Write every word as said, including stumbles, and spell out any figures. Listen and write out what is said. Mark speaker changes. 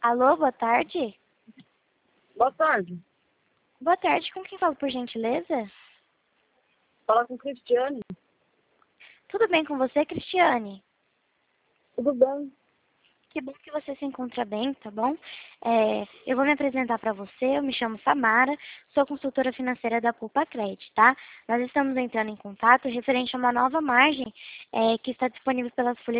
Speaker 1: Alô, boa tarde?
Speaker 2: Boa tarde.
Speaker 1: Boa tarde, com quem falo, por gentileza?
Speaker 2: Fala com Cristiane.
Speaker 1: Tudo bem com você, Cristiane?
Speaker 2: Tudo bem?
Speaker 1: Que bom que você se encontra bem, tá bom? É, eu vou me apresentar para você, eu me chamo Samara, sou consultora financeira da Culpa Credit, tá? Nós estamos entrando em contato referente a uma nova margem é, que está disponível pelas folhas